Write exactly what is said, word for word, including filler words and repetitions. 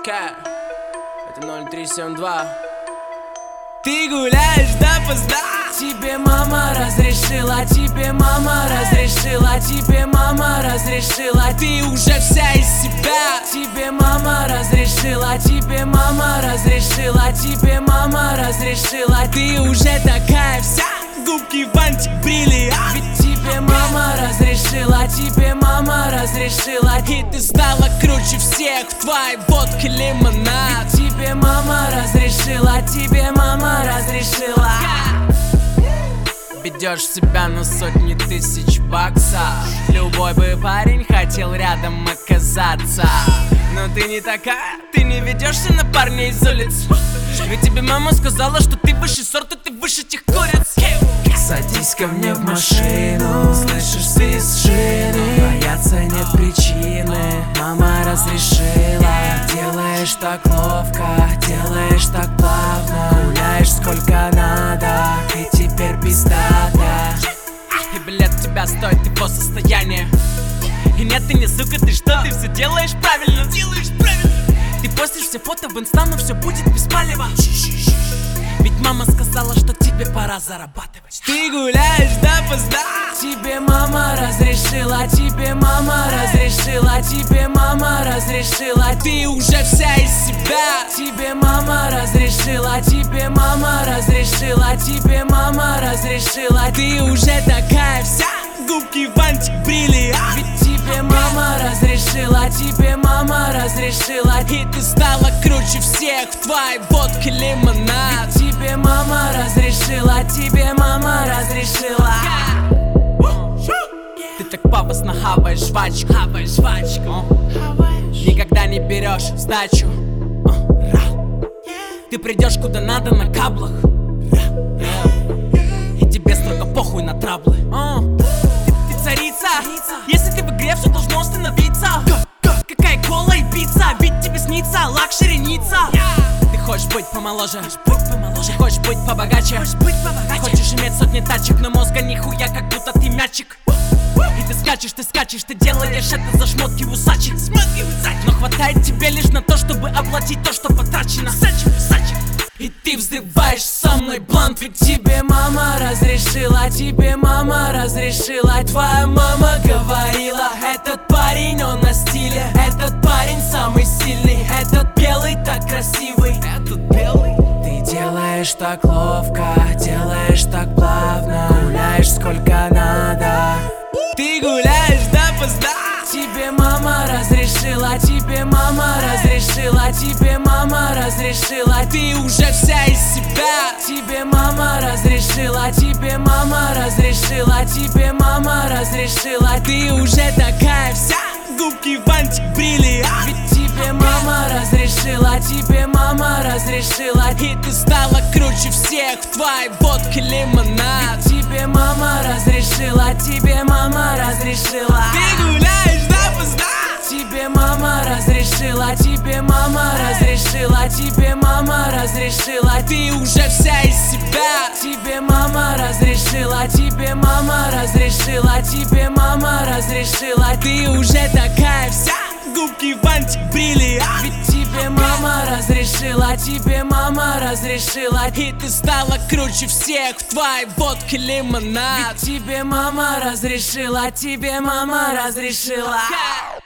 К, это ноль три семь два. Ты гуляешь допоздна. Тебе мама разрешила, тебе мама разрешила, тебе мама разрешила. Ты уже вся из себя. Тебе мама разрешила, тебе мама разрешила, тебе мама разрешила. Ты уже такая вся, губки бантик бриллиант. Ведь тебе мама разрешила, тебе мама разрешила. И ты стала круче всех в твоей водке лимонад. Ведь тебе мама разрешила, тебе мама разрешила. Ведешь себя на сотни тысяч баксов. Любой бы парень хотел рядом оказаться. Но ты не такая, ты не ведешься на парней из улиц. Ведь тебе мама сказала, что ты высший сорт, и ты выше тех куриц. Садись ко мне в машину, слышишь свист шины. Бояться нет причины, мама разрешила. Делаешь так ловко, делаешь так плавно. Гуляешь сколько надо, и теперь пиздата. И билет тебя стоит его состояние. И нет, ты не сука, ты что, ты все делаешь правильно. Делаешь правильно. Ты постишь все фото в инста, но все будет без палева. Ведь мама сказала, что тебе пора зарабатывать. Ты гуляешь допоздна. Тебе мама разрешила, тебе мама разрешила, тебе мама разрешила. Ты уже вся из себя. Тебе мама разрешила, тебе мама разрешила, тебе мама разрешила. Ты уже такая вся, губки бантик бриллиант. Ведь тебе мама разрешила, тебе мама разрешила. И ты стала круче всех в твоей водке лимонад. Ведь тебе мама разрешила, тебе мама разрешила. Ты так пафосно хаваешь жвачку, хаваешь жвачку. Никогда не берешь сдачу. Ты придешь куда надо на каблах. И тебе строго похуй на траблы. Ты, ты царица. Если ты в игре, все должно остановиться. Какая кола и пицца, ведь тебе снится лакшереница. Ты хочешь быть помоложе, хочешь быть побогаче, хочешь иметь сотни тачек, но мозга нихуя, как будто ты мячик. И ты скачешь, ты скачешь, ты делаешь это за шмотки усачек. Но хватает тебе лишь на то, чтобы оплатить то, что потрачено. И ты взрываешь со мной блант. Ведь тебе мама разрешила, тебе мама разрешила. Твоя мама говорила, этот парень, он на стиле. Этот парень самый сильный, этот белый так красивый. Этот белый. Ты делаешь так ловко, делаешь так плавно. Гуляешь сколько надо. Ты гуляешь допоздна. Тебе мама разрешила, тебе мама разрешила, тебе мама разрешила. Ты уже вся из себя. Тебе мама разрешила, тебе мама разрешила, тебе мама разрешила. Ты уже такая вся, губки бантик бриллиант. Ведь тебе мама разрешила, тебе мама разрешила. И ты стала круче всех в твоей водке лимонад. Ведь тебе мама разрешила, тебе мама разрешила. Ты гуляешь допоздна. Тебе мама разрешила, тебе мама разрешила, тебе мама разрешила. Ты уже вся из себя. Тебе мама разрешила, тебе мама разрешила, тебе мама разрешила. Ты уже такая вся, губки бантик бриллиант. Ведь тебе мама разрешила, тебе мама разрешила. И ты стала круче всех в твоей водке лимонад. Ведь тебе мама разрешила, тебе мама разрешила.